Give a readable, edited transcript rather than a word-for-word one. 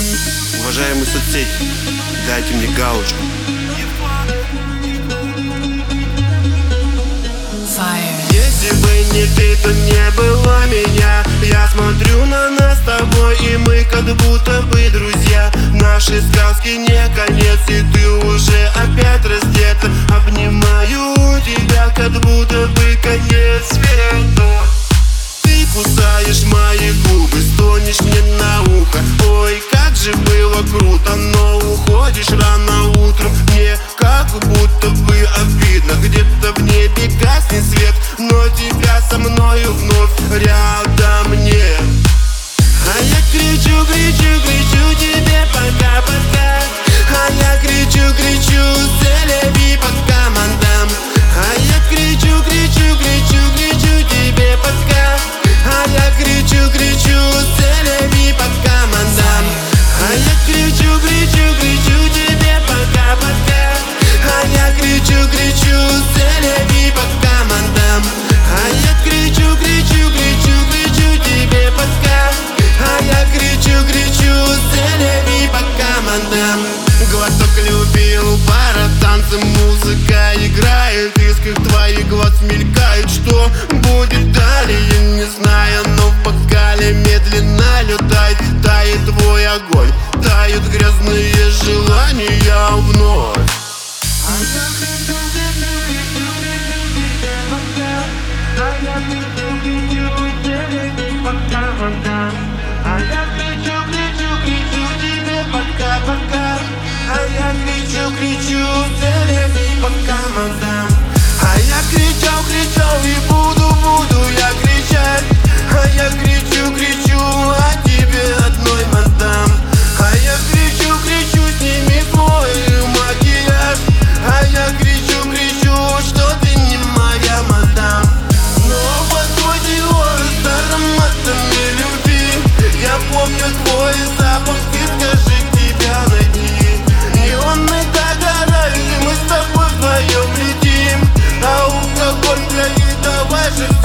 Уважаемые соцсети, дайте мне галочку. Если бы не ты, то не было меня. Я смотрю на нас с тобой, и мы как будто бы друзья. Наши сказки не конец, и ты уже опять раздета. Обнимаю тебя, как будто бы конец света. Ты кусаешь мои губы, стонешь мне на ухо. Ой, как же было круто, но уходишь рано утром. Мне как будто бы обидно, где-то в небе гаснет свет, но тебя со мною вновь рядом нет. А я кричу, кричу, кричу тебе пока-пока. А я кричу, кричу, селеби по командам. А я кричу, кричу, кричу, кричу тебе пока. А я кричу, кричу, селеби по командам. А я кричу, кричу, кричу тебе пока-пока. А я кричу, кричу, селеби по командам. А я кричу, кричу, кричу, кричу тебе пока. А я кричу, кричу, селеби по командам. Глоток любил, пара, танцы, музыка играет. Искр твоих глаз мелькает. Что будет далее, не знаю, но в бокале медленно летает. Тает твой огонь, тают грязные желания вновь. А я кричу, кричу, кричу тебе пока-пока. А я кричу, кричу, селеби по командам. А я кричал, кричал и буду я кричать. А я кричу, кричу, а тебе одной мадам. А я кричу, кричу, сними свой макияж. А я кричу, кричу, что ты не моя мадам. Но подходила с ароматами любви. Я помню твой запах, ты скажи, тебя найти. Неоны догорают, и мы с тобой вдвоем летим. А алкоголь для давай же